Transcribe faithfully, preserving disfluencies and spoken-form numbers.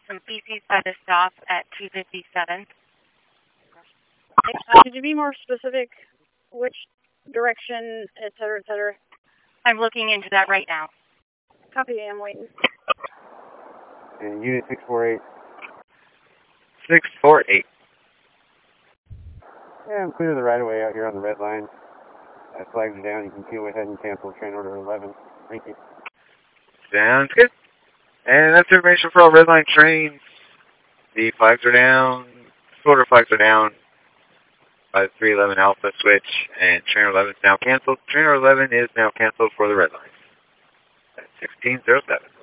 some feces by the stop at two fifty-seven. Uh, could you be more specific? Which direction, et cetera, et cetera? I'm looking into that right now. Copy, I'm waiting. And unit six four eight. six four eight. Yeah, I'm clear the right of way out here on the red line. Uh, flags are down. You can go ahead and cancel train order eleven. Thank you. Sounds good. And that's information for all red line trains. The flags are down. Order flags are down by the three eleven Alpha switch, and train eleven is now canceled. Train eleven is now canceled for the red line. That's sixteen oh seven.